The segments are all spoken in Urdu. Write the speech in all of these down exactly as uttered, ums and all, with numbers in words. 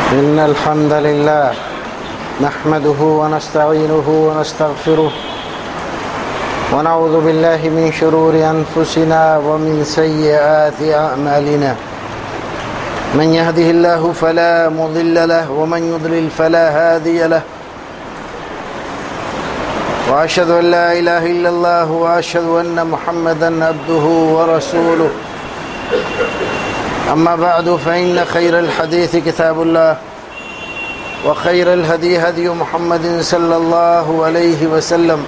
إن الحمد لله نحمده ونستعينه ونستغفره ونعوذ بالله من شرور أنفسنا ومن سيئات أعمالنا من يهده الله فلا مضل له ومن يضلل فلا هادي له وأشهد أن لا إله إلا الله وأشهد أن محمدا عبده ورسوله أما بعد فإن خير الحديث كتاب الله وخير الهدي هدي محمد صلى الله عليه وسلم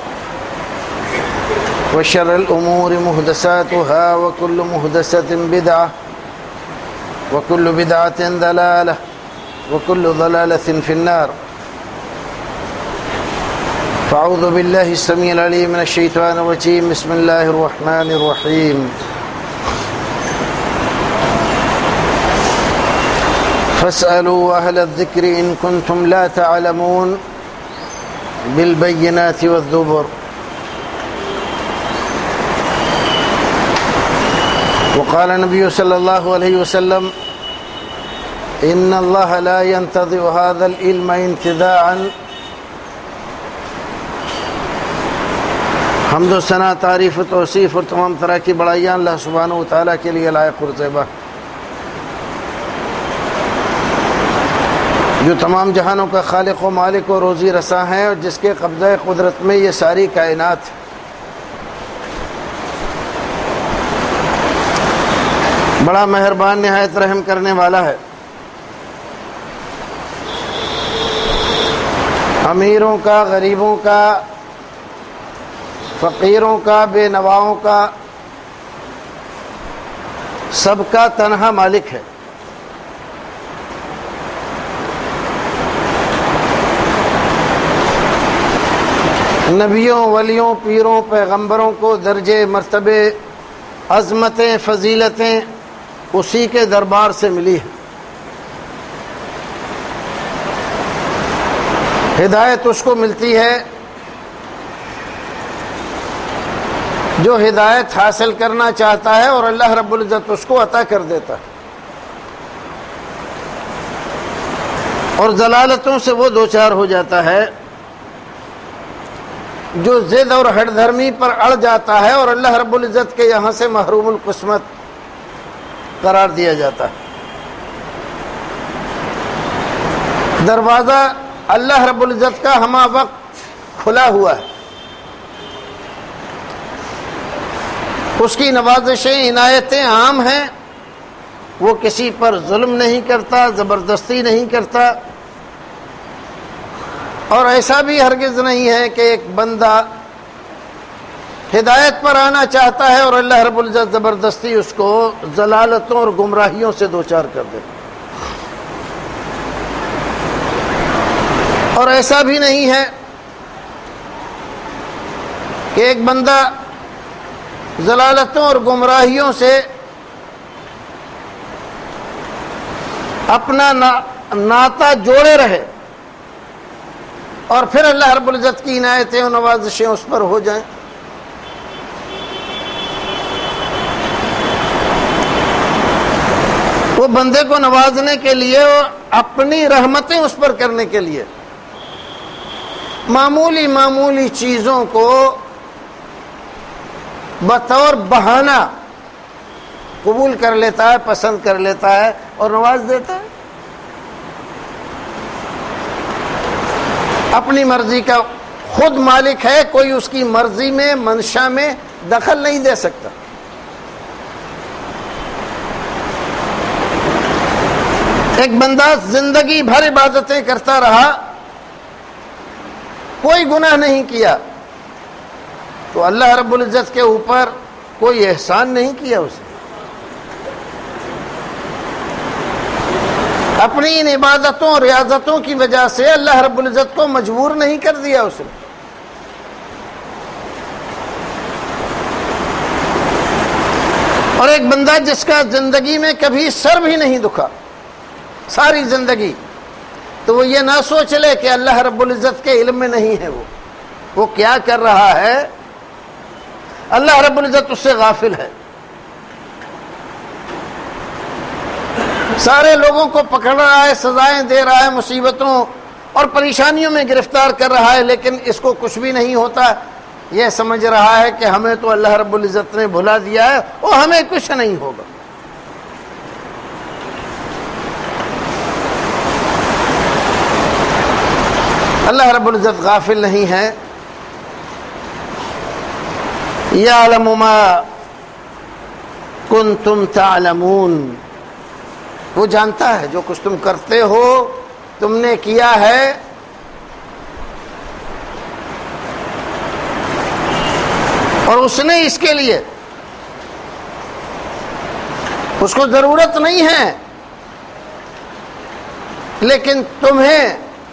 وشر الأمور محدثاتها وكل محدثة بدعة وكل بدعة ضلالة وكل ضلالة في النار فأعوذ بالله السميع العليم من الشيطان الرجيم بسم الله الرحمن الرحيم فاسألوا أهل الذكر إن كنتم لا تعلمون بالبينات والزبر وقال النبي صلى الله عليه وسلم إن الله لا ينتظر هذا العلم انتزاعا حمد و ثنا تعریف و توصیف اور تمام طرح کی بڑائیاں اللہ سبحانہ و تعالیٰ کے لیے لائق اور زیبا جو تمام جہانوں کا خالق و مالک و روزی رساں ہے اور جس کے قبضہ قدرت میں یہ ساری کائنات بڑا مہربان نہایت رحم کرنے والا ہے. امیروں کا، غریبوں کا، فقیروں کا، بے نواؤں کا، سب کا تنہا مالک ہے. نبیوں، ولیوں، پیروں، پیغمبروں کو درجے، مرتبے، عظمتیں، فضیلتیں اسی کے دربار سے ملی ہے. ہدایت اس کو ملتی ہے جو ہدایت حاصل کرنا چاہتا ہے اور اللہ رب العزت اس کو عطا کر دیتا ہے، اور ضلالتوں سے وہ دوچار ہو جاتا ہے جو ضد اور ہٹ دھرمی پر اڑ جاتا ہے اور اللہ رب العزت کے یہاں سے محروم القسمت قرار دیا جاتا ہے. دروازہ اللہ رب العزت کا ہمہ وقت کھلا ہوا ہے. اس کی نوازشیں، عنایتیں عام ہیں. وہ کسی پر ظلم نہیں کرتا، زبردستی نہیں کرتا، اور ایسا بھی ہرگز نہیں ہے کہ ایک بندہ ہدایت پر آنا چاہتا ہے اور اللہ رب العزت زبردستی اس کو ضلالتوں اور گمراہیوں سے دوچار کر دے. اور ایسا بھی نہیں ہے کہ ایک بندہ ضلالتوں اور گمراہیوں سے اپنا ناطہ جوڑے رہے اور پھر اللہ رب العزت کی عنایتیں اور نوازشیں اس پر ہو جائیں. وہ بندے کو نوازنے کے لیے اور اپنی رحمتیں اس پر کرنے کے لیے معمولی معمولی چیزوں کو بطور بہانہ قبول کر لیتا ہے، پسند کر لیتا ہے اور نواز دیتا ہے. اپنی مرضی کا خود مالک ہے، کوئی اس کی مرضی میں، منشا میں دخل نہیں دے سکتا. ایک بندہ زندگی بھر عبادتیں کرتا رہا، کوئی گناہ نہیں کیا، تو اللہ رب العزت کے اوپر کوئی احسان نہیں کیا. اسے اپنی ان عبادتوں اور ریاضتوں کی وجہ سے اللہ رب العزت کو مجبور نہیں کر دیا. اس نے اور ایک بندہ جس کا زندگی میں کبھی سر بھی نہیں دکھا ساری زندگی، تو وہ یہ نہ سوچ لے کہ اللہ رب العزت کے علم میں نہیں ہے. وہ وہ کیا کر رہا ہے، اللہ رب العزت اس سے غافل ہے. سارے لوگوں کو پکڑ رہا ہے، سزائیں دے رہا ہے، مصیبتوں اور پریشانیوں میں گرفتار کر رہا ہے، لیکن اس کو کچھ بھی نہیں ہوتا۔ یہ سمجھ رہا ہے کہ ہمیں تو اللہ رب العزت نے بھلا دیا ہے اور ہمیں کچھ نہیں ہوگا۔ اللہ رب العزت غافل نہیں ہے۔ یعلم ما کنتم تعلمون، وہ جانتا ہے جو کچھ تم کرتے ہو، تم نے کیا ہے۔ اور اس نے اس کے لیے، اس کو ضرورت نہیں ہے، لیکن تمہیں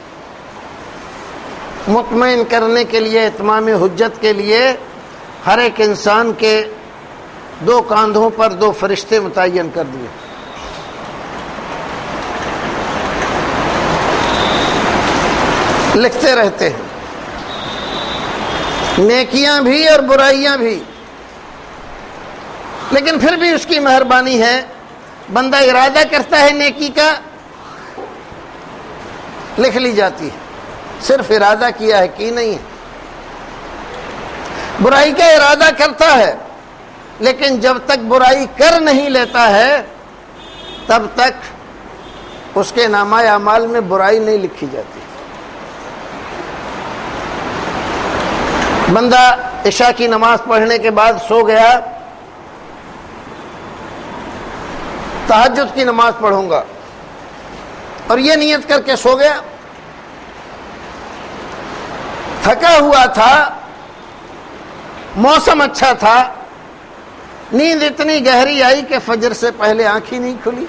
مطمئن کرنے کے لیے، اتمام حجت کے لیے ہر ایک انسان کے دو کاندھوں پر دو فرشتے متعین کر دیے۔ لکھتے رہتے ہیں، نیکیاں بھی اور برائیاں بھی، لیکن پھر بھی اس کی مہربانی ہے، بندہ ارادہ کرتا ہے نیکی کا، لکھ لی جاتی ہے، صرف ارادہ کیا ہے کی نہیں ہے۔ برائی کا ارادہ کرتا ہے، لیکن جب تک برائی کر نہیں لیتا ہے تب تک اس کے نامہ اعمال میں برائی نہیں لکھی جاتی۔ بندہ عشاء کی نماز پڑھنے کے بعد سو گیا، تہجد کی نماز پڑھوں گا، اور یہ نیت کر کے سو گیا، تھکا ہوا تھا، موسم اچھا تھا، نیند اتنی گہری آئی کہ فجر سے پہلے آنکھ ہی نہیں کھلی،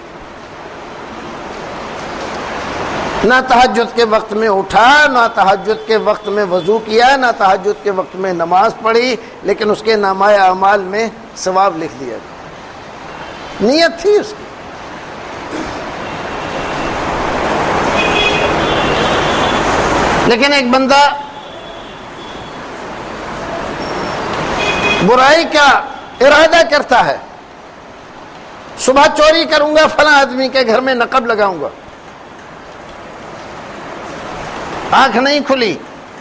نہ تہجد کے وقت میں اٹھا، نہ تہجد کے وقت میں وضو کیا، نہ تہجد کے وقت میں نماز پڑھی، لیکن اس کے نامہ اعمال میں ثواب لکھ دیا گیا، نیت تھی اس کی۔ لیکن ایک بندہ برائی کا ارادہ کرتا ہے، صبح چوری کروں گا، فلاں آدمی کے گھر میں نقب لگاؤں گا، آنکھ نہیں کھلی،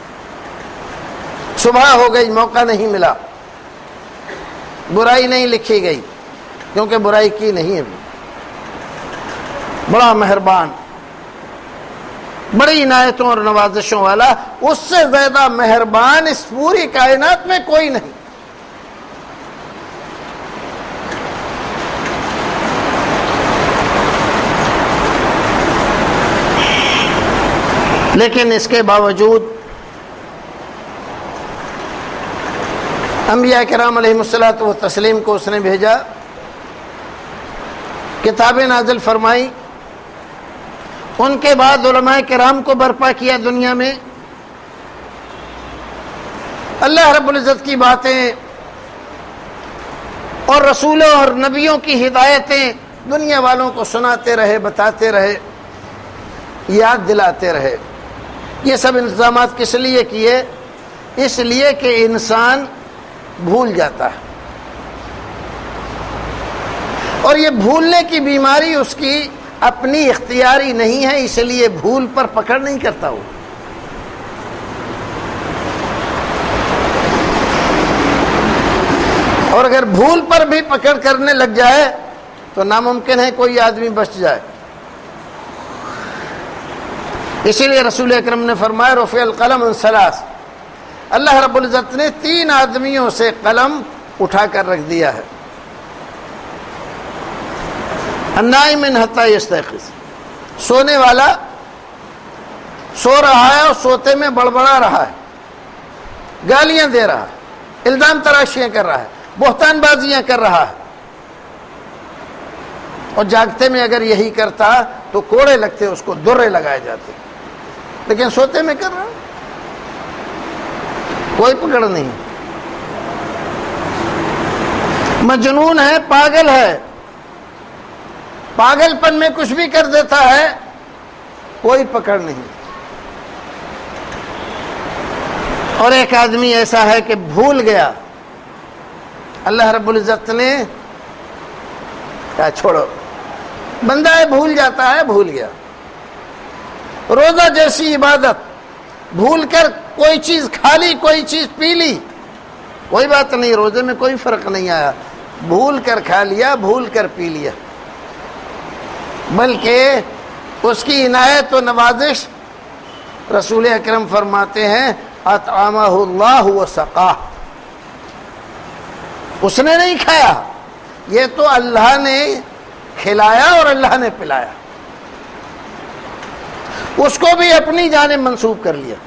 صبح ہو گئی، موقع نہیں ملا، برائی نہیں لکھی گئی، کیونکہ برائی کی نہیں ہے۔ بڑا مہربان، بڑی عنایتوں اور نوازشوں والا، اس سے زیادہ مہربان اس پوری کائنات میں کوئی نہیں۔ لیکن اس کے باوجود انبیاء کرام علیہم الصلوۃ والتسلیم کو اس نے بھیجا، کتابیں نازل فرمائی، ان کے بعد علماء کرام کو برپا کیا دنیا میں، اللہ رب العزت کی باتیں اور رسولوں اور نبیوں کی ہدایتیں دنیا والوں کو سناتے رہے، بتاتے رہے، یاد دلاتے رہے۔ یہ سب انتظامات کس لیے کیے؟ اس لیے کہ انسان بھول جاتا ہے، اور یہ بھولنے کی بیماری اس کی اپنی اختیاری نہیں ہے، اس لیے بھول پر پکڑ نہیں کرتا وہ۔ اور اگر بھول پر بھی پکڑ کرنے لگ جائے تو ناممکن ہے کوئی آدمی بچ جائے۔ اسی لیے رسول اکرم نے فرمایا رفع القلم عن ثلاث، اللہ رب العزت نے تین آدمیوں سے قلم اٹھا کر رکھ دیا ہے۔ النائم حتی یستیقظ، سونے والا سو رہا ہے اور سوتے میں بڑبڑا رہا ہے، گالیاں دے رہا ہے، الزام تراشیاں کر رہا ہے، بہتان بازیاں کر رہا ہے، اور جاگتے میں اگر یہی کرتا تو کوڑے لگتے، اس کو درے لگائے جاتے، لیکن سوتے میں کر رہا ہے، کوئی پکڑ نہیں، مجنون ہے، پاگل ہے، پاگل پن میں کچھ بھی کر دیتا ہے، کوئی پکڑ نہیں۔ اور ایک آدمی ایسا ہے کہ بھول گیا، اللہ رب العزت نے کہا چھوڑو، بندہ ہے بھول جاتا ہے، بھول گیا۔ روزہ جیسی عبادت، بھول کر کوئی چیز کھا لی، کوئی چیز پی لی، کوئی بات نہیں، روزے میں کوئی فرق نہیں آیا، بھول کر کھا لیا، بھول کر پی لیا، بلکہ اس کی عنایت و نوازش رسول اکرم فرماتے ہیں اطعمہ اللہ وسقاہ، اس نے نہیں کھایا، یہ تو اللہ نے کھلایا اور اللہ نے پلایا، اس کو بھی اپنی جانب منسوب کر لیا۔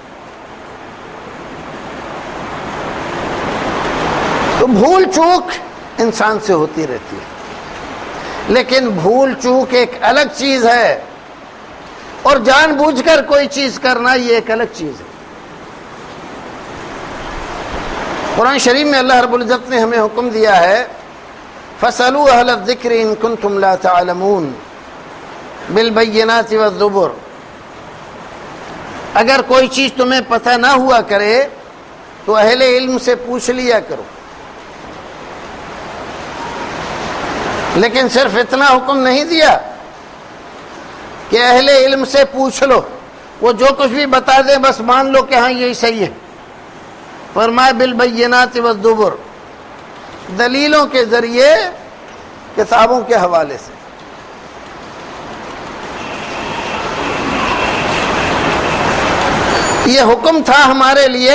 تو بھول چوک انسان سے ہوتی رہتی ہے، لیکن بھول چوک ایک الگ چیز ہے اور جان بوجھ کر کوئی چیز کرنا یہ ایک الگ چیز ہے۔ قرآن شریف میں اللہ رب العزت نے ہمیں حکم دیا ہے فَاسْأَلُوا أَهْلَ الذِّكْرِ إِن كُنتُمْ لَا تَعْلَمُونَ بِالْبَيِّنَاتِ وَالزُّبُرِ، اگر کوئی چیز تمہیں پتہ نہ ہوا کرے تو اہل علم سے پوچھ لیا کرو، لیکن صرف اتنا حکم نہیں دیا کہ اہل علم سے پوچھ لو، وہ جو کچھ بھی بتا دیں بس مان لو کہ ہاں یہی صحیح ہے۔ فرمایا بالبینات والزبر، دلیلوں کے ذریعے، کتابوں کے حوالے سے۔ یہ حکم تھا ہمارے لیے،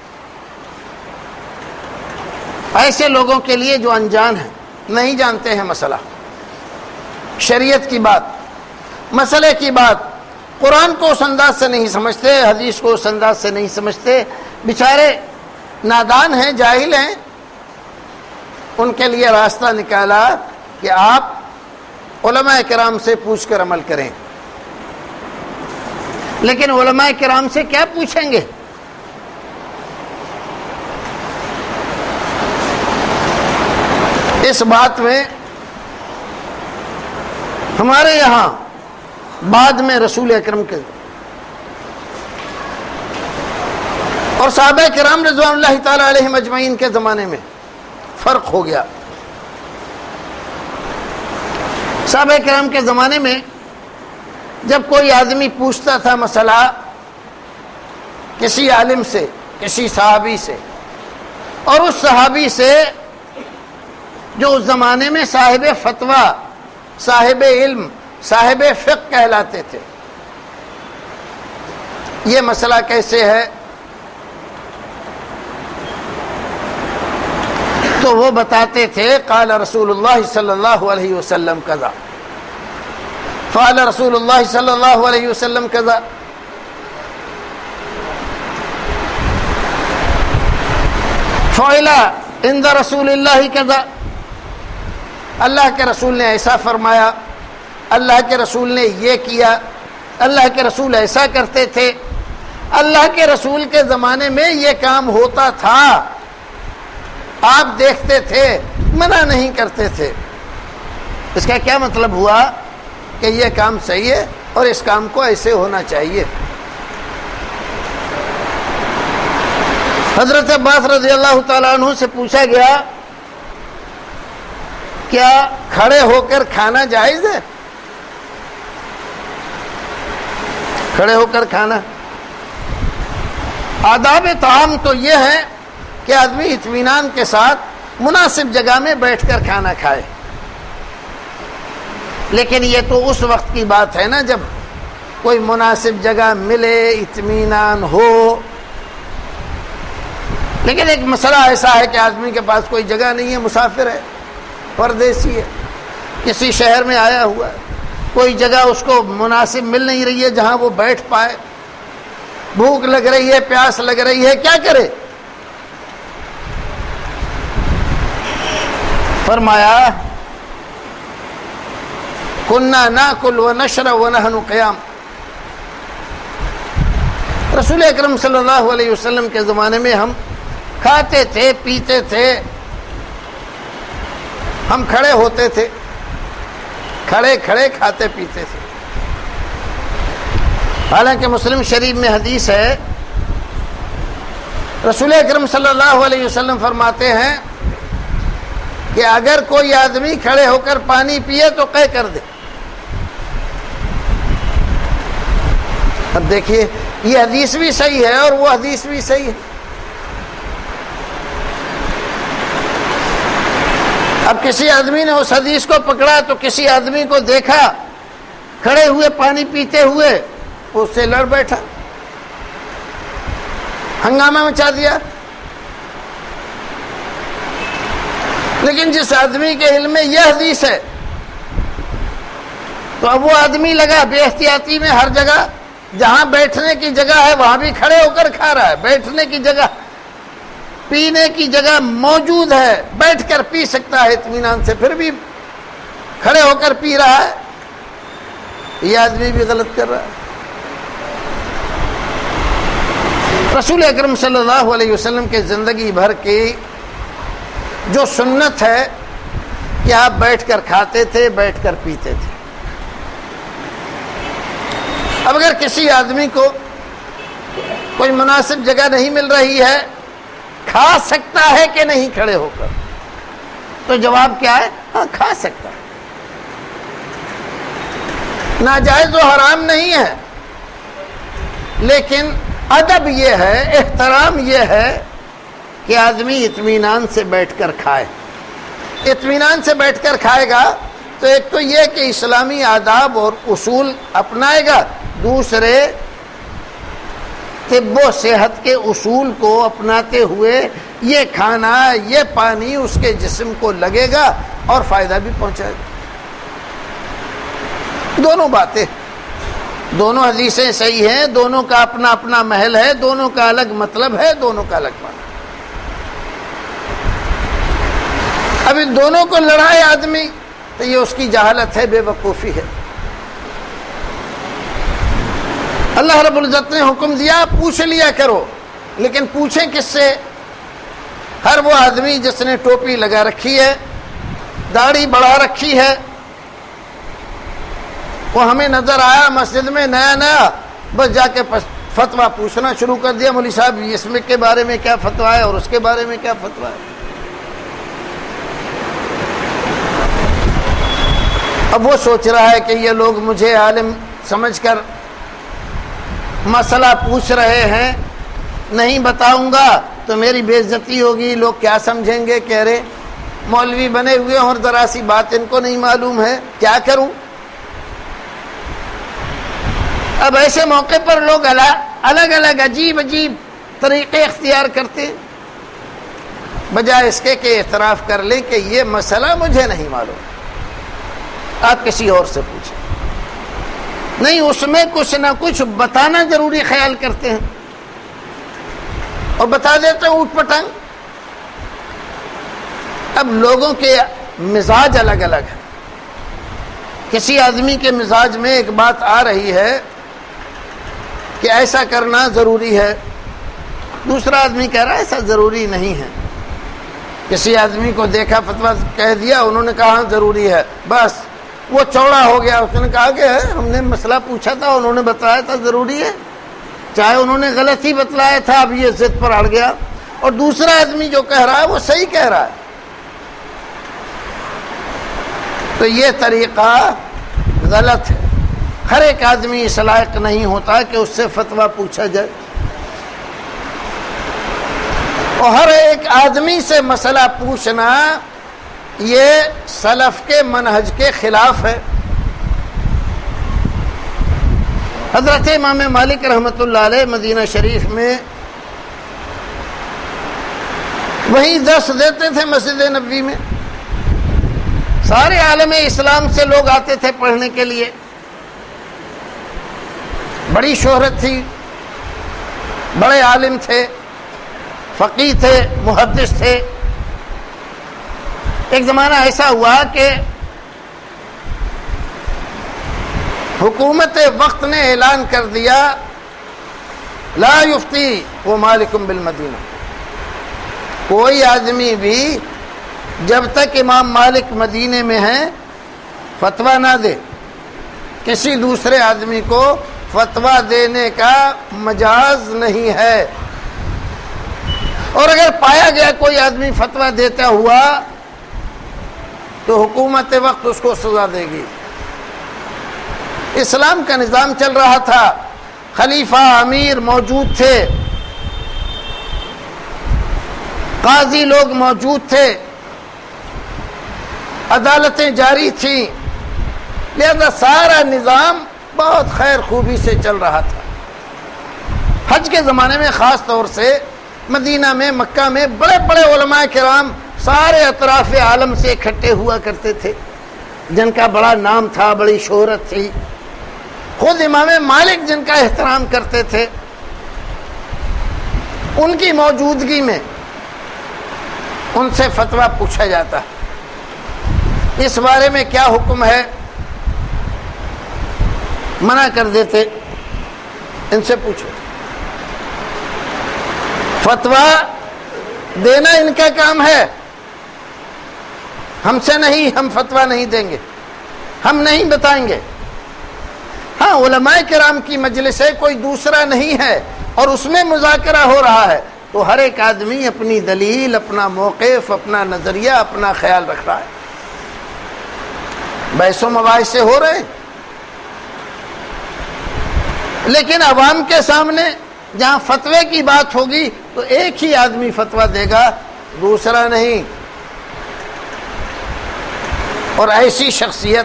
ایسے لوگوں کے لیے جو انجان ہیں، نہیں جانتے ہیں مسئلہ، شریعت کی بات، مسئلے کی بات، قرآن کو اس انداز سے نہیں سمجھتے، حدیث کو اس انداز سے نہیں سمجھتے، بیچارے نادان ہیں، جاہل ہیں۔ ان کے لیے راستہ نکالا کہ آپ علماء کرام سے پوچھ کر عمل کریں، لیکن علماء کرام سے کیا پوچھیں گے؟ اس بات میں ہمارے یہاں بعد میں رسول اکرم کے اور صحابہ کرام رضوان اللہ تعالی علیہم اجمعین کے زمانے میں فرق ہو گیا۔ صحابہ کرام کے زمانے میں جب کوئی آدمی پوچھتا تھا مسئلہ کسی عالم سے، کسی صحابی سے، اور اس صحابی سے جو اس زمانے میں صاحب فتویٰ، صاحب علم، صاحب فقہ کہلاتے تھے، یہ مسئلہ کیسے ہے، تو وہ بتاتے تھے قال رسول اللہ صلی اللہ علیہ وسلم کذا، فعل رسول اللہ صلی اللہ علیہ وسلم کذا، فعل عند رسول اللہ کذا، اللہ کے رسول نے ایسا فرمایا، اللہ کے رسول نے یہ کیا، اللہ کے رسول ایسا کرتے تھے، اللہ کے رسول کے زمانے میں یہ کام ہوتا تھا، آپ دیکھتے تھے، منع نہیں کرتے تھے۔ اس کا کیا مطلب ہوا کہ یہ کام صحیح ہے اور اس کام کو ایسے ہونا چاہیے۔ حضرت عباس رضی اللہ تعالیٰ عنہ سے پوچھا گیا کیا کھڑے ہو کر کھانا جائز ہے؟ کھڑے ہو کر کھانا، آداب طعام تو یہ ہے کہ آدمی اطمینان کے ساتھ مناسب جگہ میں بیٹھ کر کھانا کھائے، لیکن یہ تو اس وقت کی بات ہے نا جب کوئی مناسب جگہ ملے، اطمینان ہو۔ لیکن ایک مسئلہ ایسا ہے کہ آدمی کے پاس کوئی جگہ نہیں ہے، مسافر ہے، پردیسی ہے، کسی شہر میں آیا ہوا ہے، کوئی جگہ اس کو مناسب مل نہیں رہی ہے جہاں وہ بیٹھ پائے، بھوک لگ رہی ہے، پیاس لگ رہی ہے، کیا کرے؟ فرمایا کننا ناکل ونشرب ونحن قیام، رسول اکرم صلی اللہ علیہ وسلم کے زمانے میں ہم کھاتے تھے، پیتے تھے، ہم کھڑے ہوتے تھے، کھڑے کھڑے کھاتے پیتے تھے۔ حالانکہ مسلم شریف میں حدیث ہے، رسول اکرم صلی اللہ علیہ وسلم فرماتے ہیں کہ اگر کوئی آدمی کھڑے ہو کر پانی پیے تو قے کر دے، اب دیکھیے یہ حدیث بھی صحیح ہے اور وہ حدیث بھی صحیح ہے. اب کسی آدمی نے اس حدیث کو پکڑا تو کسی آدمی کو دیکھا کھڑے ہوئے پانی پیتے ہوئے، اس سے لڑ بیٹھا، ہنگامہ مچا دیا. لیکن جس آدمی کے علم میں یہ حدیث ہے تو اب وہ آدمی لگا بے احتیاطی میں ہر جگہ جہاں بیٹھنے کی جگہ ہے وہاں بھی کھڑے ہو کر کھا رہا ہے، بیٹھنے کی جگہ پینے کی جگہ موجود ہے، بیٹھ کر پی سکتا ہے اطمینان سے، پھر بھی کھڑے ہو کر پی رہا ہے. یہ آدمی بھی غلط کر رہا ہے. رسول اکرم صلی اللہ علیہ وسلم کے زندگی بھر کی جو سنت ہے کہ آپ بیٹھ کر کھاتے تھے، بیٹھ کر پیتے تھے. اب اگر کسی آدمی کو کوئی مناسب جگہ نہیں مل رہی ہے، کھا سکتا ہے کہ نہیں کھڑے ہو کر؟ تو جواب کیا ہے؟ ہاں کھا سکتا ہے. ناجائز و حرام نہیں ہے، لیکن ادب یہ ہے، احترام یہ ہے کہ آدمی اطمینان سے بیٹھ کر کھائے. اطمینان سے بیٹھ کر کھائے گا تو ایک تو یہ کہ اسلامی آداب اور اصول اپنائے گا، دوسرے طب و صحت کے اصول کو اپناتے ہوئے یہ کھانا یہ پانی اس کے جسم کو لگے گا اور فائدہ بھی پہنچائے گا. دونوں باتیں، دونوں حدیثیں صحیح ہیں، دونوں کا اپنا اپنا محل ہے، دونوں کا الگ مطلب ہے، دونوں کا الگ معنی. اب ان دونوں کو لڑائے آدمی تو یہ اس کی جہالت ہے، بے وقوفی ہے. اللہ رب العزت نے حکم دیا پوچھ لیا کرو، لیکن پوچھیں کس سے؟ ہر وہ آدمی جس نے ٹوپی لگا رکھی ہے، داڑھی بڑھا رکھی ہے، وہ ہمیں نظر آیا مسجد میں نیا نیا، بس جا کے فتویٰ پوچھنا شروع کر دیا، مولوی صاحب اس میں کے بارے میں کیا فتویٰ ہے اور اس کے بارے میں کیا فتویٰ ہے. اب وہ سوچ رہا ہے کہ یہ لوگ مجھے عالم سمجھ کر مسئلہ پوچھ رہے ہیں، نہیں بتاؤں گا تو میری بے عزتی ہوگی، لوگ کیا سمجھیں گے، کہہ رہے مولوی بنے ہوئے اور ذرا سی بات ان کو نہیں معلوم ہے، کیا کروں؟ اب ایسے موقع پر لوگ الگ الگ عجیب عجیب طریقے اختیار کرتے ہیں، بجائے اس کے کہ اعتراف کر لیں کہ یہ مسئلہ مجھے نہیں معلوم، آپ کسی اور سے پوچھیں. نہیں، اس میں کچھ نہ کچھ بتانا ضروری خیال کرتے ہیں اور بتا دیتے ہیں اوٹ پٹانگ. اب لوگوں کے مزاج الگ الگ ہیں. کسی آدمی کے مزاج میں ایک بات آ رہی ہے کہ ایسا کرنا ضروری ہے، دوسرا آدمی کہہ رہا ہے ایسا ضروری نہیں ہے. کسی آدمی کو دیکھا فتویٰ کہہ دیا، انہوں نے کہا ضروری ہے، بس وہ چوڑا ہو گیا. اس نے کہا کہ ہم نے مسئلہ پوچھا تھا، انہوں نے بتایا تھا ضروری ہے، چاہے انہوں نے غلط ہی بتلایا تھا، اب یہ ضد پر اڑ گیا. اور دوسرا آدمی جو کہہ رہا ہے وہ صحیح کہہ رہا ہے. تو یہ طریقہ غلط ہے. ہر ایک آدمی اس لائق نہیں ہوتا کہ اس سے فتویٰ پوچھا جائے، اور ہر ایک آدمی سے مسئلہ پوچھنا یہ سلف کے منہج کے خلاف ہے. حضرت امام مالک رحمۃ اللہ علیہ مدینہ شریف میں وہیں درس دیتے تھے مسجد نبوی میں. سارے عالم اسلام سے لوگ آتے تھے پڑھنے کے لیے، بڑی شہرت تھی، بڑے عالم تھے، فقیہ تھے، محدث تھے. ایک زمانہ ایسا ہوا کہ حکومت وقت نے اعلان کر دیا لا یفتی و مالک بالمدینہ، کوئی آدمی بھی جب تک امام مالک مدینے میں ہیں فتویٰ نہ دے. کسی دوسرے آدمی کو فتویٰ دینے کا مجاز نہیں ہے، اور اگر پایا گیا کوئی آدمی فتویٰ دیتا ہوا تو حکومت وقت اس کو سزا دے گی. اسلام کا نظام چل رہا تھا، خلیفہ امیر موجود تھے، قاضی لوگ موجود تھے، عدالتیں جاری تھیں، لہذا سارا نظام بہت خیر خوبی سے چل رہا تھا۔ حج کے زمانے میں خاص طور سے مدینہ میں، مکہ میں بڑے بڑے علماء کرام سارے اطراف عالم سے اکٹھے ہوا کرتے تھے، جن کا بڑا نام تھا، بڑی شہرت تھی۔ خود امام مالک جن کا احترام کرتے تھے، ان کی موجودگی میں ان سے فتویٰ پوچھا جاتا ہے، اس بارے میں کیا حکم ہے؟ منع کر دیتے، ان سے پوچھو۔ فتویٰ دینا ان کا کام ہے، ہم سے نہیں، ہم فتویٰ نہیں دیں گے، ہم نہیں بتائیں گے۔ ہاں، علماء کرام کی مجلس ہے، کوئی دوسرا نہیں ہے، اور اس میں مذاکرہ ہو رہا ہے، تو ہر ایک آدمی اپنی دلیل، اپنا موقف، اپنا نظریہ، اپنا خیال رکھ رہا ہے، بحث و مباحث ہو رہے ہیں۔ لیکن عوام کے سامنے جہاں فتوے کی بات ہوگی تو ایک ہی آدمی فتویٰ دے گا، دوسرا نہیں۔ اور ایسی شخصیت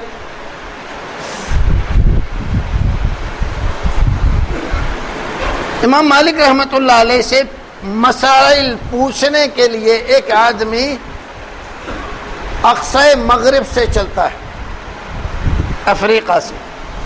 امام مالک رحمۃ اللہ علیہ سے مسائل پوچھنے کے لیے ایک آدمی اقصی مغرب سے چلتا ہے، افریقہ سے۔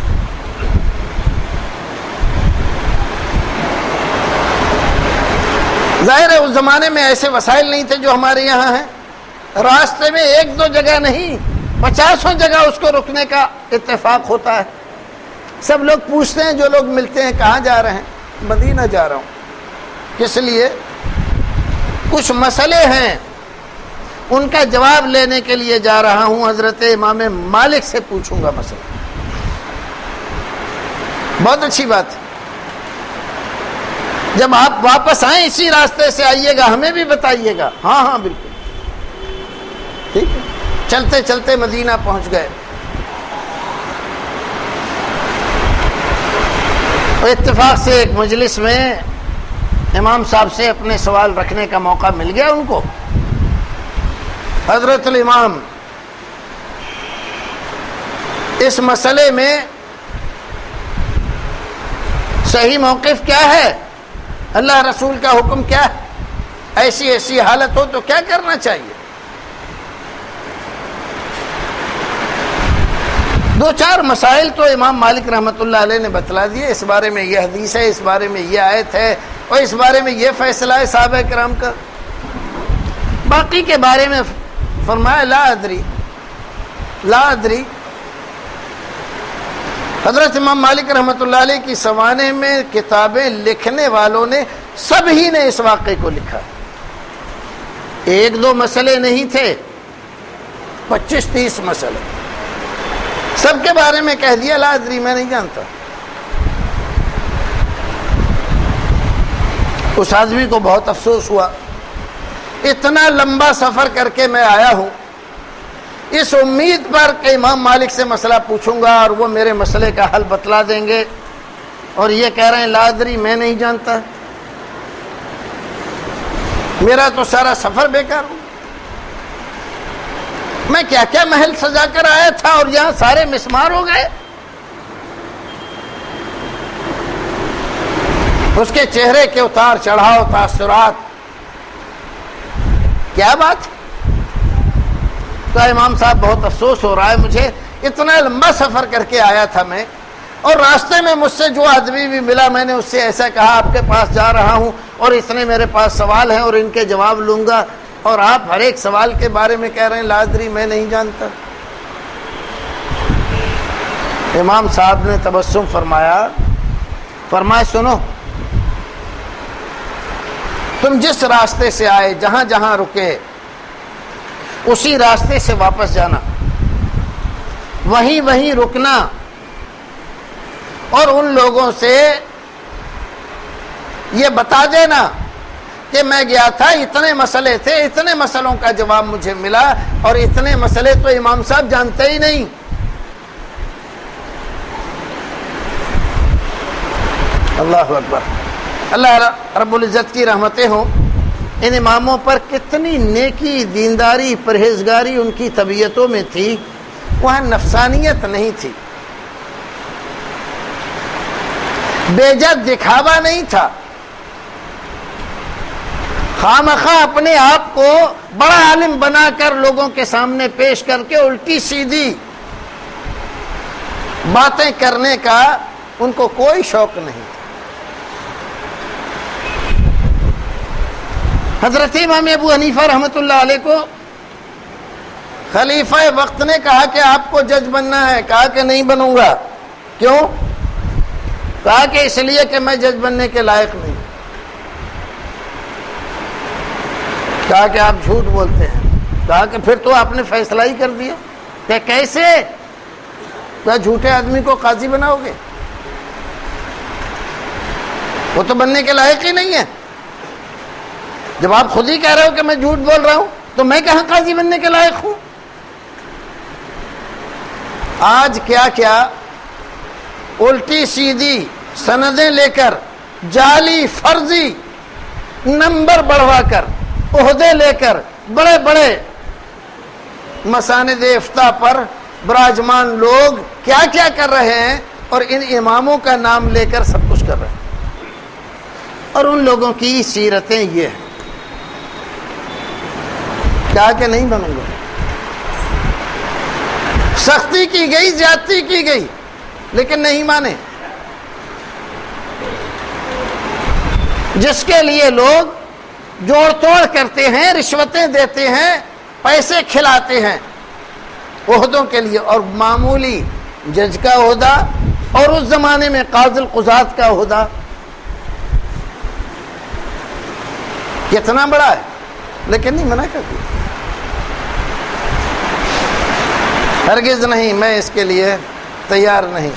ظاہر ہے اس زمانے میں ایسے وسائل نہیں تھے جو ہمارے یہاں ہیں، راستے میں ایک دو جگہ نہیں، پچاسوں جگہ اس کو رکنے کا اتفاق ہوتا ہے۔ سب لوگ پوچھتے ہیں، جو لوگ ملتے ہیں، کہاں جا رہے ہیں؟ مدینہ جا رہا ہوں۔ کس لیے؟ کچھ مسئلے ہیں، ان کا جواب لینے کے لیے جا رہا ہوں، حضرت امام مالک سے پوچھوں گا مسئلہ۔ بہت اچھی بات ہے، جب آپ واپس آئیں اسی راستے سے آئیے گا، ہمیں بھی بتائیے گا۔ ہاں ہاں بالکل ٹھیک ہے۔ چلتے چلتے مدینہ پہنچ گئے، اتفاق سے ایک مجلس میں امام صاحب سے اپنے سوال رکھنے کا موقع مل گیا ان کو۔ حضرت الامام اس مسئلے میں صحیح موقف کیا ہے، اللہ رسول کا حکم کیا ہے، ایسی ایسی حالت ہو تو کیا کرنا چاہیے؟ دو چار مسائل تو امام مالک رحمۃ اللہ علیہ نے بتلا دیے، اس بارے میں یہ حدیث ہے، اس بارے میں یہ آیت ہے، اور اس بارے میں یہ فیصلہ ہے صحابہ کرام کا۔ باقی کے بارے میں فرمایا لا ادری لا ادری۔ حضرت امام مالک رحمۃ اللہ علیہ کی سوانے میں کتابیں لکھنے والوں نے سب ہی نے اس واقعے کو لکھا، ایک دو مسئلے نہیں تھے، پچیس تیس مسئلے، سب کے بارے میں کہہ دیا لا ادری، میں نہیں جانتا۔ اس آدمی کو بہت افسوس ہوا، اتنا لمبا سفر کر کے میں آیا ہوں اس امید پر کہ امام مالک سے مسئلہ پوچھوں گا اور وہ میرے مسئلے کا حل بتلا دیں گے، اور یہ کہہ رہے ہیں لا ادری، میں نہیں جانتا، میرا تو سارا سفر بیکار ہو، میں کیا کیا محل سجا کر آیا تھا اور یہاں سارے مسمار ہو گئے۔ اس کے چہرے کے اتار چڑھاؤ، تاثرات، کیا بات؟ تو امام صاحب بہت افسوس ہو رہا ہے مجھے، اتنا لمبا سفر کر کے آیا تھا میں، اور راستے میں مجھ سے جو آدمی بھی ملا میں نے اس سے ایسا کہا آپ کے پاس جا رہا ہوں اور اتنے میرے پاس سوال ہیں اور ان کے جواب لوں گا، اور آپ ہر ایک سوال کے بارے میں کہہ رہے ہیں لا ادری، میں نہیں جانتا۔ امام صاحب نے تبسم فرمایا فرمایا سنو، تم جس راستے سے آئے، جہاں جہاں رکے، اسی راستے سے واپس جانا، وہیں وہیں رکنا، اور ان لوگوں سے یہ بتا دینا کہ میں گیا تھا، اتنے مسئلے تھے، اتنے مسئلوں کا جواب مجھے ملا، اور اتنے مسئلے تو امام صاحب جانتے ہی نہیں۔ اللہ اکبر. اللہ رب العزت کی رحمتیں ہوں ان اماموں پر. کتنی نیکی، دینداری، پرہیزگاری ان کی طبیعتوں میں تھی. وہاں نفسانیت نہیں تھی، بے جا دکھاوا نہیں تھا. خامخواہ اپنے آپ کو بڑا عالم بنا کر لوگوں کے سامنے پیش کر کے الٹی سیدھی باتیں کرنے کا ان کو کوئی شوق نہیں تھا. حضرت امام ابو حنیفہ رحمۃ اللہ علیہ کو خلیفہ وقت نے کہا کہ آپ کو جج بننا ہے. کہا کہ نہیں بنوں گا. کیوں؟ کہا کہ اس لیے کہ میں جج بننے کے لائق نہیں. کہا کہ آپ جھوٹ بولتے ہیں. کہا کہ پھر تو آپ نے فیصلہ ہی کر دیا. کہ کیسے؟ کیا جھوٹے آدمی کو قاضی بناؤ گے؟ وہ تو بننے کے لائق ہی نہیں ہے. جب آپ خود ہی کہہ رہے ہو کہ میں جھوٹ بول رہا ہوں تو میں کہاں قاضی بننے کے لائق ہوں؟ آج کیا کیا الٹی سیدھی سندیں لے کر، جعلی فرضی نمبر بڑھوا کر، عہدے لے کر بڑے بڑے مساند افتاء پر براجمان لوگ کیا کیا کر رہے ہیں، اور ان اماموں کا نام لے کر سب کچھ کر رہے ہیں. اور ان لوگوں کی سیرتیں یہ ہیں. کہا کہ نہیں بنوں گا. سختی کی گئی، زیادتی کی گئی، لیکن نہیں مانے. جس کے لیے لوگ جوڑ توڑ کرتے ہیں، رشوتیں دیتے ہیں، پیسے کھلاتے ہیں عہدوں کے لیے، اور معمولی جج کا عہدہ اور اس زمانے میں قاضی القضات کا عہدہ کتنا بڑا ہے، لیکن نہیں منع کر دیا. ہرگز نہیں، میں اس کے لیے تیار نہیں.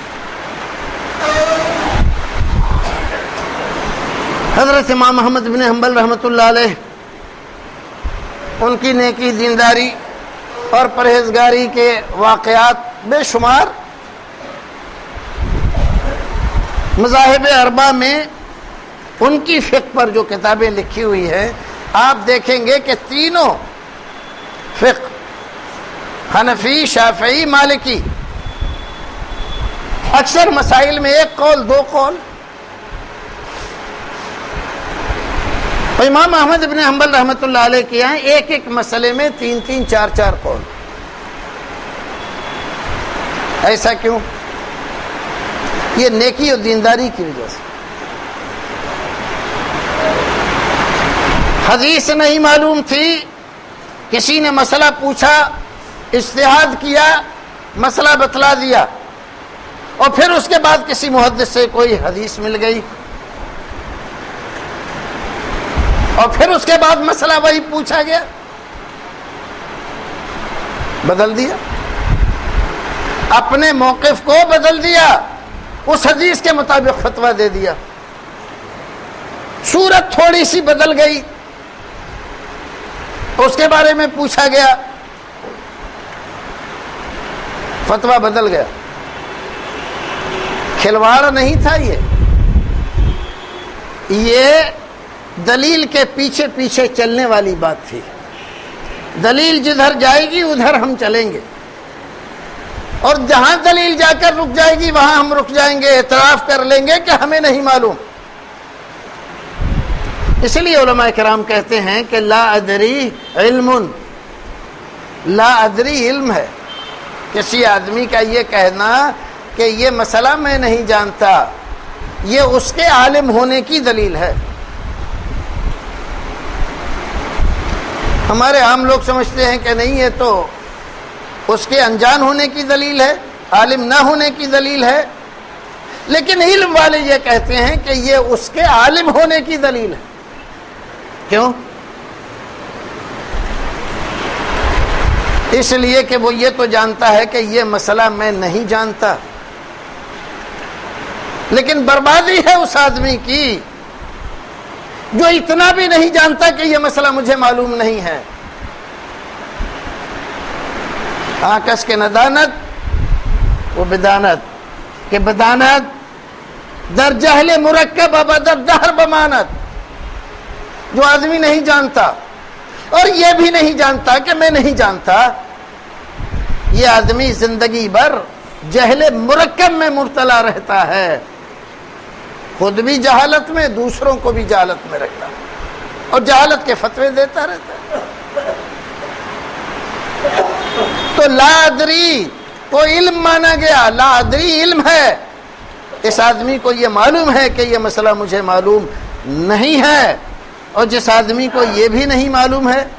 حضرت امام احمد بن حنبل رحمۃ اللہ علیہ، ان کی نیکی، دینداری اور پرہیزگاری کے واقعات بے شمار. مذاہب اربعہ میں ان کی فقہ پر جو کتابیں لکھی ہوئی ہیں، آپ دیکھیں گے کہ تینوں فقہ، حنفی، شافعی، مالکی، اکثر مسائل میں ایک قول، دو قول. امام احمد بن حنبل رحمۃ اللہ علیہ کے یہاں ایک ایک مسئلے میں تین تین چار چار قول. ایسا کیوں؟ یہ نیکی اور دینداری کی وجہ سے. حدیث نہیں معلوم تھی، کسی نے مسئلہ پوچھا، اجتہاد کیا، مسئلہ بتلا دیا، اور پھر اس کے بعد کسی محدث سے کوئی حدیث مل گئی، اور پھر اس کے بعد مسئلہ وہی پوچھا گیا، بدل دیا، اپنے موقف کو بدل دیا، اس حدیث کے مطابق فتویٰ دے دیا. صورت تھوڑی سی بدل گئی، اس کے بارے میں پوچھا گیا، فتویٰ بدل گیا. کھلواڑ نہیں تھا یہ یہ دلیل کے پیچھے پیچھے چلنے والی بات تھی. دلیل جدھر جائے گی ادھر ہم چلیں گے، اور جہاں دلیل جا کر رک جائے گی وہاں ہم رک جائیں گے، اعتراف کر لیں گے کہ ہمیں نہیں معلوم. اس لیے علماء کرام کہتے ہیں کہ لا ادری علم، لا ادری علم ہے. کسی آدمی کا یہ کہنا کہ یہ مسئلہ میں نہیں جانتا، یہ اس کے عالم ہونے کی دلیل ہے. ہمارے عام لوگ سمجھتے ہیں کہ نہیں، یہ تو اس کے انجان ہونے کی دلیل ہے، عالم نہ ہونے کی دلیل ہے. لیکن علم والے یہ کہتے ہیں کہ یہ اس کے عالم ہونے کی دلیل ہے. کیوں؟ اس لیے کہ وہ یہ تو جانتا ہے کہ یہ مسئلہ میں نہیں جانتا. لیکن بربادی ہے اس آدمی کی جو اتنا بھی نہیں جانتا کہ یہ مسئلہ مجھے معلوم نہیں ہے. آکس کے ندانت وہ بدانت، کہ بدانت در جہل مرکب ابد الدہر بمانت، جو آدمی نہیں جانتا اور یہ بھی نہیں جانتا کہ میں نہیں جانتا، یہ آدمی زندگی بھر جہل مرکب میں مبتلا رہتا ہے، خود بھی جہالت میں، دوسروں کو بھی جہالت میں رکھتا اور جہالت کے فتوے دیتا رہتا ہے۔ تو لا ادری کو علم مانا گیا، لا ادری علم ہے، اس آدمی کو یہ معلوم ہے کہ یہ مسئلہ مجھے معلوم نہیں ہے، اور جس آدمی کو یہ بھی نہیں معلوم ہے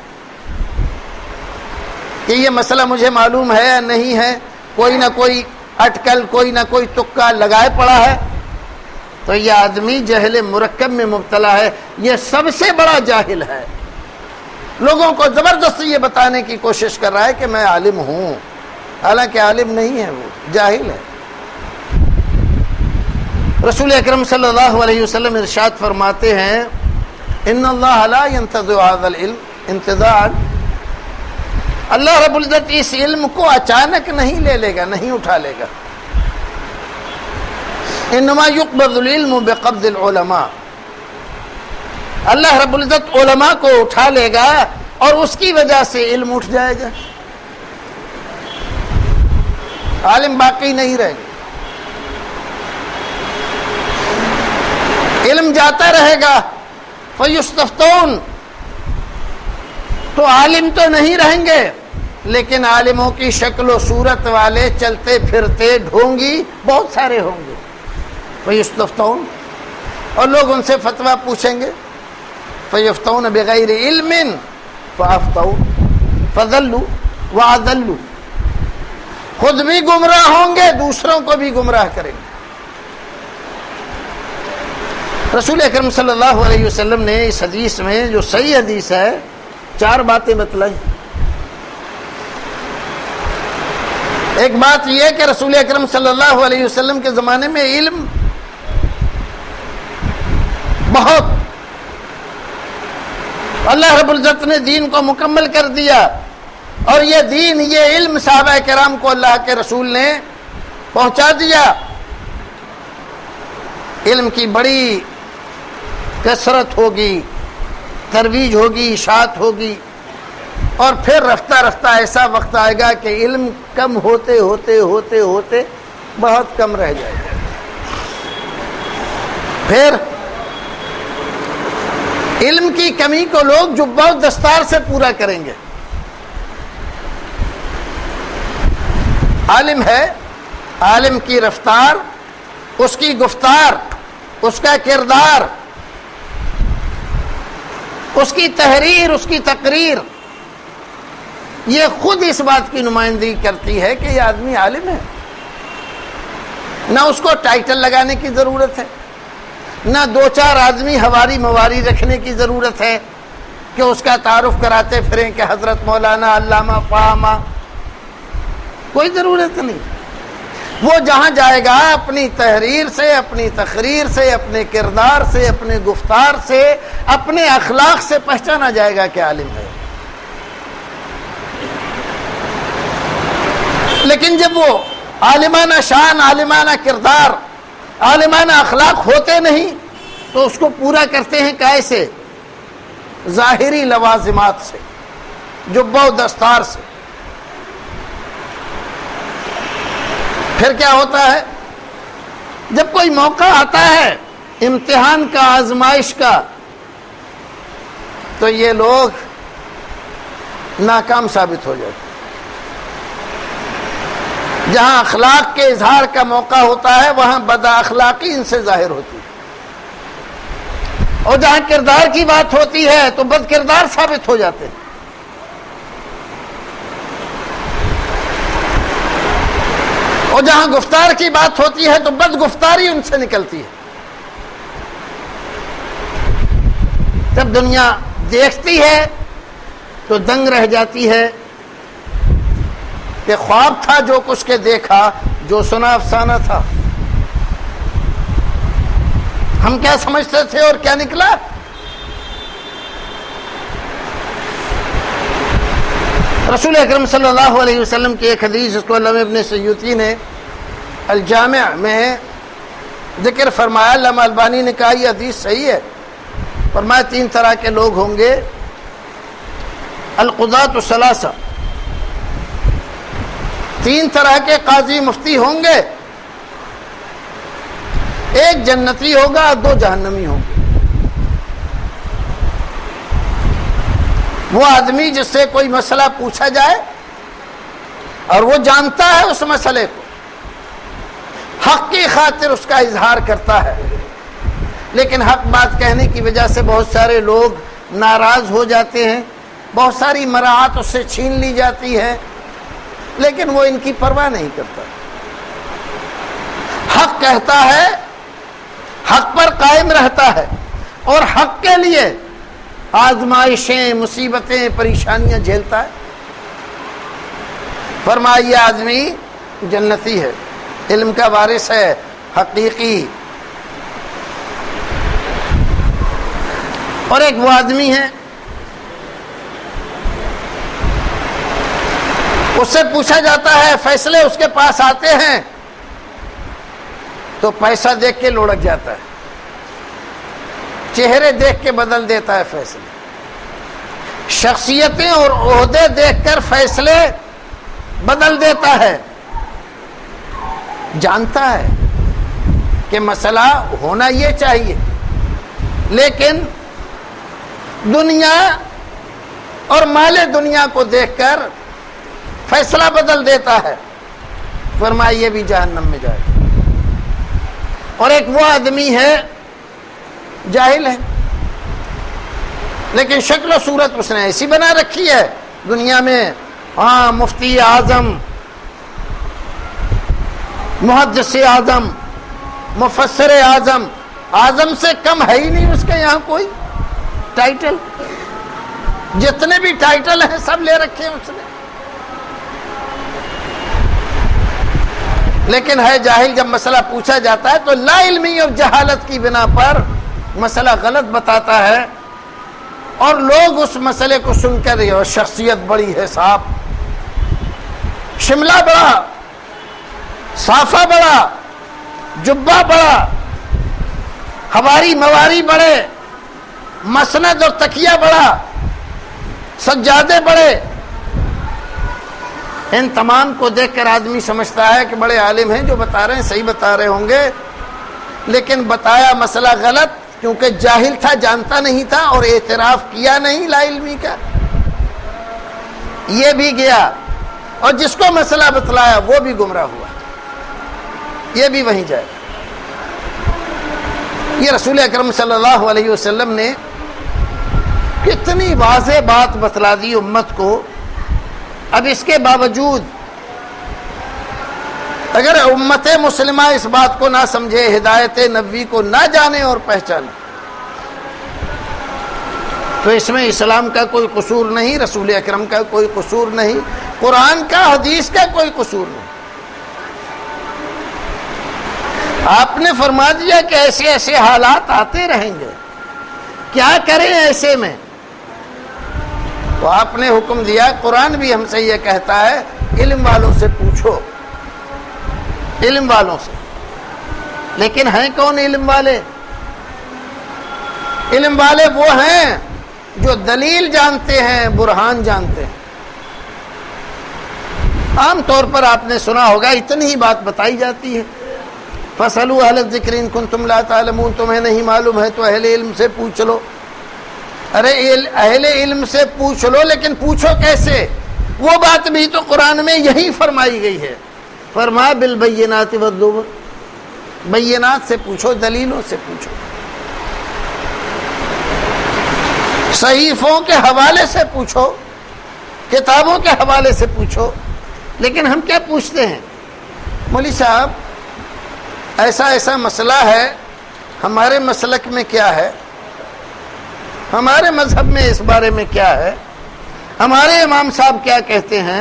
کہ یہ مسئلہ مجھے معلوم ہے یا نہیں ہے، کوئی نہ کوئی اٹکل، کوئی نہ کوئی تکا لگائے پڑا ہے، تو یہ آدمی جہل مرکب میں مبتلا ہے، یہ سب سے بڑا جاہل ہے۔ لوگوں کو زبردستی یہ بتانے کی کوشش کر رہا ہے کہ میں عالم ہوں، حالانکہ عالم نہیں ہے، وہ جاہل ہے۔ رسول اکرم صلی اللہ علیہ وسلم ارشاد فرماتے ہیں ان اللہ لا ينتزع هذا العلم انتزاعا، اللہ رب العزت اس علم کو اچانک نہیں لے لے گا، نہیں اٹھا لے گا۔ انما يقبض العلم بقبض العلماء، اللہ رب العزت علماء کو اٹھا لے گا اور اس کی وجہ سے علم اٹھ جائے گا، عالم باقی نہیں رہے گا، علم جاتا رہے گا۔ فیستفتون، تو عالم تو نہیں رہیں گے، لیکن عالموں کی شکل و صورت والے چلتے پھرتے ڈھونگی بہت سارے ہوں گے۔ فیستفتون، اور لوگ ان سے فتویٰ پوچھیں گے۔ فیفتون بغیر علم فافتوا فضلوا واضلوا، خود بھی گمراہ ہوں گے، دوسروں کو بھی گمراہ کریں گے۔ رسول اکرم صلی اللہ علیہ وسلم نے اس حدیث میں، جو صحیح حدیث ہے، چار باتیں بتلائیں۔ ایک بات یہ ہے کہ رسول اکرم صلی اللہ علیہ وسلم کے زمانے میں علم بہت، اللہ رب العزت نے دین کو مکمل کر دیا، اور یہ دین، یہ علم صحابہ کرام کو اللہ کے رسول نے پہنچا دیا۔ علم کی بڑی کثرت ہوگی، ترویج ہوگی، اشاعت ہوگی، اور پھر رفتہ رفتہ ایسا وقت آئے گا کہ علم کم ہوتے ہوتے ہوتے ہوتے بہت کم رہ جائے گا۔ پھر علم کی کمی کو لوگ جبہ و دستار سے پورا کریں گے۔ عالم ہے، عالم کی رفتار، اس کی گفتار، اس کا کردار، اس کی تحریر، اس کی تقریر، یہ خود اس بات کی نمائندگی کرتی ہے کہ یہ آدمی عالم ہے۔ نہ اس کو ٹائٹل لگانے کی ضرورت ہے، نہ دو چار آدمی ہواری مواری رکھنے کی ضرورت ہے کہ اس کا تعارف کراتے پھریں کہ حضرت مولانا علامہ فہامہ، کوئی ضرورت نہیں۔ وہ جہاں جائے گا اپنی تحریر سے، اپنی تقریر سے، اپنے کردار سے، اپنے گفتار سے، اپنے اخلاق سے پہچانا جائے گا کہ عالم ہے۔ لیکن جب وہ عالمانہ شان، عالمانہ کردار، عالمانہ اخلاق ہوتے نہیں تو اس کو پورا کرتے ہیں کیسے؟ ظاہری لوازمات سے، جبہ و دستار سے۔ پھر کیا ہوتا ہے؟ جب کوئی موقع آتا ہے امتحان کا، آزمائش کا، تو یہ لوگ ناکام ثابت ہو جاتے۔ جہاں اخلاق کے اظہار کا موقع ہوتا ہے وہاں بد اخلاقی ان سے ظاہر ہوتی ہے، اور جہاں کردار کی بات ہوتی ہے تو بد کردار ثابت ہو جاتے ہیں۔ اور جہاں گفتار کی بات ہوتی ہے تو بد گفتاری ان سے نکلتی ہے۔ جب دنیا دیکھتی ہے تو دنگ رہ جاتی ہے کہ خواب تھا جو کچھ کے دیکھا، جو سنا افسانہ تھا۔ ہم کیا سمجھتے تھے اور کیا نکلا؟ رسول اکرم صلی اللہ علیہ وسلم کی ایک حدیث، جس کو علامہ ابن سیوطی نے الجامع میں ذکر فرمایا، علامہ البانی نے کہا یہ حدیث صحیح ہے، فرمایا تین طرح کے لوگ ہوں گے، القضاۃ الثلاثہ، تین طرح کے قاضی مفتی ہوں گے، ایک جنتی ہوگا، دو جہنمی ہوں گے۔ وہ آدمی جس سے کوئی مسئلہ پوچھا جائے اور وہ جانتا ہے اس مسئلے کو، حق کی خاطر اس کا اظہار کرتا ہے، لیکن حق بات کہنے کی وجہ سے بہت سارے لوگ ناراض ہو جاتے ہیں، بہت ساری مراعات اس سے چھین لی جاتی ہے، لیکن وہ ان کی پرواہ نہیں کرتا، حق کہتا ہے، حق پر قائم رہتا ہے، اور حق کے لیے آزمائشیں، مصیبتیں، پریشانیاں جھیلتا ہے۔ فرمایا یہ آدمی جنتی ہے، علم کا وارث ہے، حقیقی۔ اور ایک وہ آدمی ہے، اس سے پوچھا جاتا ہے، فیصلے اس کے پاس آتے ہیں تو پیسہ دیکھ کے لڑک جاتا ہے، چہرے دیکھ کے بدل دیتا ہے فیصلے، شخصیتیں اور عہدے دیکھ کر فیصلے بدل دیتا ہے، جانتا ہے کہ مسئلہ ہونا یہ چاہیے، لیکن دنیا اور مال دنیا کو دیکھ کر فیصلہ بدل دیتا ہے۔ فرمایا یہ بھی جہنم میں جائے گا۔ اور ایک وہ آدمی ہے، جاہل ہے، لیکن شکل و صورت اس نے ایسی بنا رکھی ہے دنیا میں، ہاں مفتی اعظم، محدث اعظم، مفسر اعظم، اعظم سے کم ہے ہی نہیں اس کے یہاں کوئی ٹائٹل، جتنے بھی ٹائٹل ہیں سب لے رکھے ہیں اس نے، لیکن ہے جاہل۔ جب مسئلہ پوچھا جاتا ہے تو لا علمی اور جہالت کی بنا پر مسئلہ غلط بتاتا ہے، اور لوگ اس مسئلے کو سن کر یہ شخصیت بڑی ہے صاحب، شملہ بڑا، صافہ بڑا، جبہ بڑا، حواری مواری بڑے، مسند اور تکیہ بڑا، سجادے بڑے، ان تمام کو دیکھ کر آدمی سمجھتا ہے کہ بڑے عالم ہیں، جو بتا رہے ہیں صحیح بتا رہے ہوں گے، لیکن بتایا مسئلہ غلط، کیونکہ جاہل تھا، جانتا نہیں تھا، اور اعتراف کیا نہیں لا علمی کا، یہ بھی گیا، اور جس کو مسئلہ بتلایا وہ بھی گمراہ ہوا، یہ بھی وہیں جائے۔ یہ رسول اکرم صلی اللہ علیہ وسلم نے کتنی واضح بات بتلا دی امت کو، اب اس کے باوجود اگر امت مسلمہ اس بات کو نہ سمجھے، ہدایت نبوی کو نہ جانے اور پہچانے، تو اس میں اسلام کا کوئی قصور نہیں، رسول اکرم کا کوئی قصور نہیں، قرآن کا، حدیث کا کوئی قصور نہیں۔ آپ نے فرما دیا کہ ایسے ایسے حالات آتے رہیں گے، کیا کریں ایسے میں؟ تو آپ نے حکم دیا، قرآن بھی ہم سے یہ کہتا ہے، علم والوں سے پوچھو، علم والوں سے۔ لیکن ہیں کون علم والے؟ علم والے وہ ہیں جو دلیل جانتے ہیں، برہان جانتے ہیں۔ عام طور پر آپ نے سنا ہوگا، اتنی ہی بات بتائی جاتی ہے، فَاسْأَلُوا أَهْلَ الذِّكْرِ إِن كُنتُمْ لَا تَعْلَمُونَ، تمہیں نہیں معلوم ہے تو اہل علم سے پوچھ لو۔ ارے اہل علم سے پوچھ لو، لیکن پوچھو کیسے؟ وہ بات بھی تو قرآن میں یہی فرمائی گئی ہے، فرمایا بالبینات والزبر، بینات سے پوچھو، دلیلوں سے پوچھو، صحیفوں کے حوالے سے پوچھو، کتابوں کے حوالے سے پوچھو۔ لیکن ہم کیا پوچھتے ہیں؟ مولوی صاحب ایسا ایسا مسئلہ ہے، ہمارے مسلک میں کیا ہے، ہمارے مذہب میں اس بارے میں کیا ہے، ہمارے امام صاحب کیا کہتے ہیں،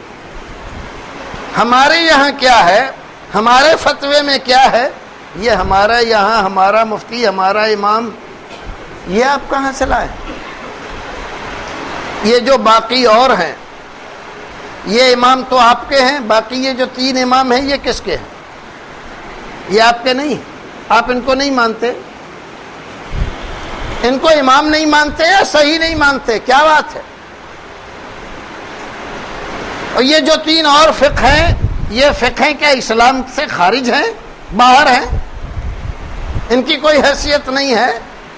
ہمارے یہاں کیا ہے، ہمارے فتوے میں کیا ہے؟ یہ ہمارا یہاں، ہمارا مفتی، ہمارا امام، یہ آپ کہاں سے لائے؟ یہ جو باقی اور ہیں، یہ امام تو آپ کے ہیں، باقی یہ جو تین امام ہیں یہ کس کے ہیں؟ یہ آپ کے نہیں، آپ ان کو نہیں مانتے؟ ان کو امام نہیں مانتے یا صحیح نہیں مانتے؟ کیا بات ہے؟ اور یہ جو تین اور فقہ ہیں، یہ فقہ ہیں کیا اسلام سے خارج ہیں، باہر ہیں، ان کی کوئی حیثیت نہیں ہے؟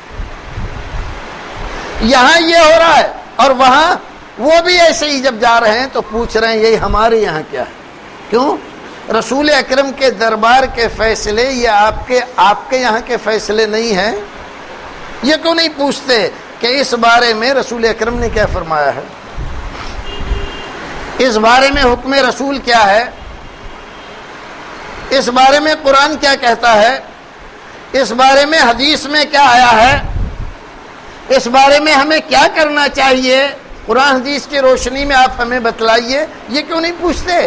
یہاں یہ ہو رہا ہے اور وہاں وہ بھی ایسے ہی جب جا رہے ہیں تو پوچھ رہے ہیں یہی ہمارے یہاں کیا ہے؟ کیوں؟ رسول اکرم کے دربار کے فیصلے یہ آپ کے آپ کے یہاں کے فیصلے نہیں ہیں؟ یہ کیوں نہیں پوچھتے کہ اس بارے میں رسول اکرم نے کیا فرمایا ہے، اس بارے میں حکم رسول کیا ہے، اس بارے میں قرآن کیا کہتا ہے، اس بارے میں حدیث میں کیا آیا ہے، اس بارے میں ہمیں کیا کرنا چاہیے، قرآن حدیث کی روشنی میں آپ ہمیں بتلائیے؟ یہ کیوں نہیں پوچھتے؟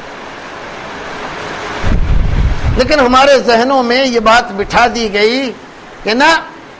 لیکن ہمارے ذہنوں میں یہ بات بٹھا دی گئی کہ نہ،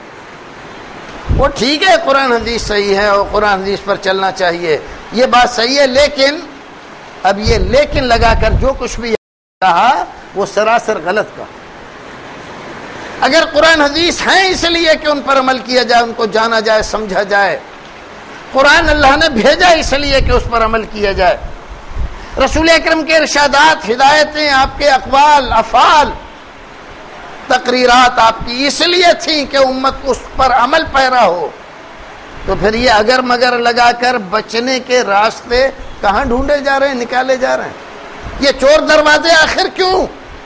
وہ ٹھیک ہے قرآن حدیث صحیح ہے اور قرآن حدیث پر چلنا چاہیے، یہ بات صحیح ہے، لیکن اب یہ لیکن لگا کر جو کچھ بھی کہا وہ سراسر غلط کا۔ اگر قرآن حدیث ہیں اس لیے کہ ان پر عمل کیا جائے، ان کو جانا جائے، سمجھا جائے، قرآن اللہ نے بھیجا اس لیے کہ اس پر عمل کیا جائے، رسول اکرم کے ارشادات، ہدایتیں، آپ کے اقوال، افعال، تقریرات آپ کی اس لیے تھیں کہ امت اس پر عمل پیرا ہو، تو پھر یہ اگر مگر لگا کر بچنے کے راستے کہاں ڈھونڈے جا رہے ہیں، نکالے جا رہے ہیں؟ یہ چور دروازے آخر کیوں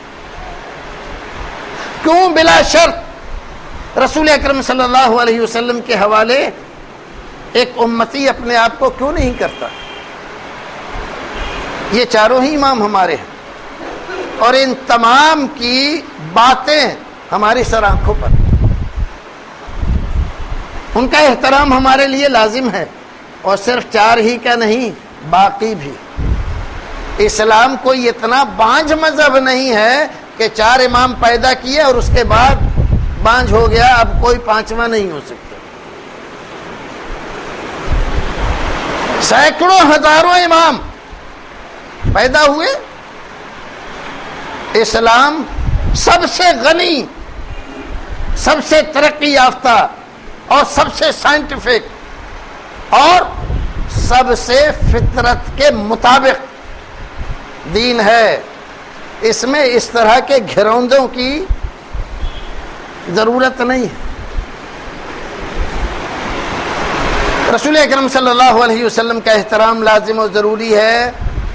کیوں بلا شرط رسول اکرم صلی اللہ علیہ وسلم کے حوالے ایک امتی اپنے آپ کو کیوں نہیں کرتا؟ یہ چاروں ہی امام ہمارے ہیں اور ان تمام کی باتیں ہماری سر آنکھوں پر، ان کا احترام ہمارے لیے لازم ہے، اور صرف چار ہی کا نہیں، باقی بھی۔ اسلام کوئی اتنا بانجھ مذہب نہیں ہے کہ چار امام پیدا کیے اور اس کے بعد بانجھ ہو گیا، اب کوئی پانچواں نہیں ہو سکتا۔ سینکڑوں ہزاروں امام پیدا ہوئے، اسلام سب سے غنی، سب سے ترقی یافتہ اور سب سے سائنٹیفک اور سب سے فطرت کے مطابق دین ہے۔ اس میں اس طرح کے گھروندوں کی ضرورت نہیں ہے۔ رسول اکرم صلی اللہ علیہ وسلم کا احترام لازم و ضروری ہے،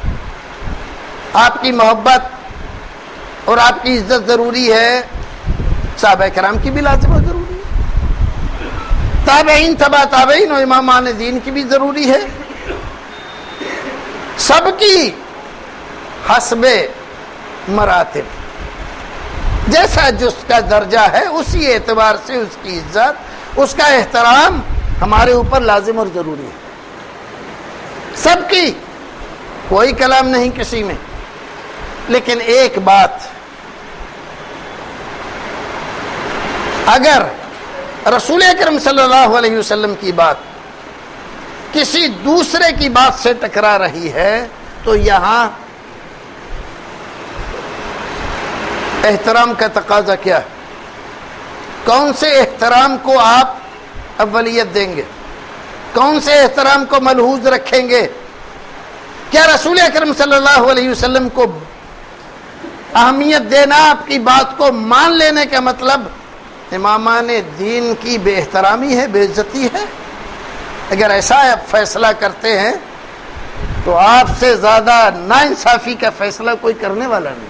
آپ کی محبت اور آپ کی عزت ضروری ہے، صحابہ کرام کی بھی لازم و ضروری ہے، تابعین، تبع تابعین اور امامان دین کی بھی ضروری ہے، سب کی حسب مراتب، جیسا جس کا درجہ ہے اسی اعتبار سے اس کی عزت، اس کا احترام ہمارے اوپر لازم اور ضروری ہے، سب کی، کوئی کلام نہیں کسی میں۔ لیکن ایک بات، اگر رسول اکرم صلی اللہ علیہ وسلم کی بات کسی دوسرے کی بات سے ٹکرا رہی ہے تو یہاں احترام کا تقاضا کیا ہے؟ کون سے احترام کو آپ اولیت دیں گے؟ کون سے احترام کو ملحوظ رکھیں گے؟ کیا رسول اکرم صلی اللہ علیہ وسلم کو اہمیت دینا، آپ کی بات کو مان لینے کا مطلب امامان دین کی بے احترامی ہے، بے عزتی ہے؟ اگر ایسا آپ فیصلہ کرتے ہیں تو آپ سے زیادہ ناانصافی کا فیصلہ کوئی کرنے والا نہیں۔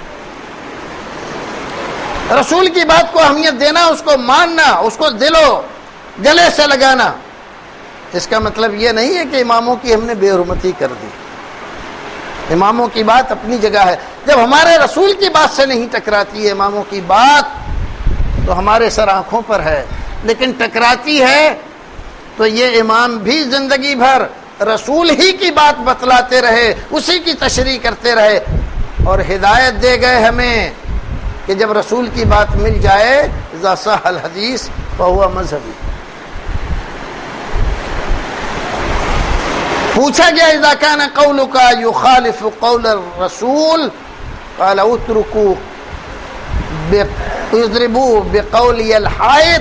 رسول کی بات کو اہمیت دینا، اس کو ماننا، اس کو دل و گلے سے لگانا، اس کا مطلب یہ نہیں ہے کہ اماموں کی ہم نے بے حرمتی کر دی۔ اماموں کی بات اپنی جگہ ہے، جب ہمارے رسول کی بات سے نہیں ٹکراتی ہے اماموں کی بات تو ہمارے سر آنکھوں پر ہے، لیکن ٹکراتی ہے تو یہ امام بھی زندگی بھر رسول ہی کی بات بتلاتے رہے، اسی کی تشریح کرتے رہے اور ہدایت دے گئے ہمیں کہ جب رسول کی بات مل جائے اذا صح الحدیث فہو مذہبی۔ پوچھا گیا اذا کان قولک یخالف قول الرسول قال اترکوا یضربوا بقولی الحائط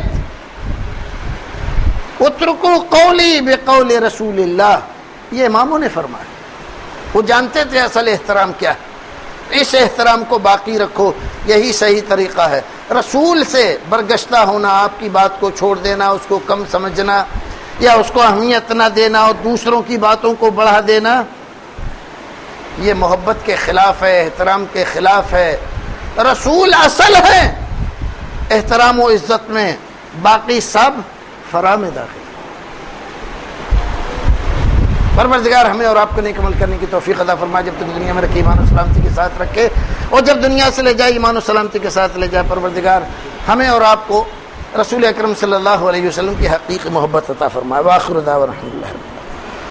اترکوا قولی بقول رسول اللہ. یہ اماموں نے فرمایا. وہ جانتے تھے اصل احترام کیا ہے. اس احترام کو باقی رکھو, یہی صحیح طریقہ ہے. رسول سے برگشتہ ہونا, آپ کی بات کو چھوڑ دینا, اس کو کم سمجھنا یا اس کو اہمیت نہ دینا اور دوسروں کی باتوں کو بڑھا دینا, یہ محبت کے خلاف ہے, احترام کے خلاف ہے. رسول اصل ہے احترام و عزت میں, باقی سب فرا میں داخل. پروردگار ہمیں اور آپ کو نیک عمل کرنے کی توفیق عطا فرمائے, جب تک دنیا میں رکھے ایمان و سلامتی کے ساتھ رکھے, اور جب دنیا سے لے جائے ایمان و سلامتی کے ساتھ لے جائے. پروردگار ہمیں اور آپ کو رسول اکرم صلی اللہ علیہ وسلم کی حقیقی محبت عطا فرمائے. وآخر دعوانا الحمد للہ.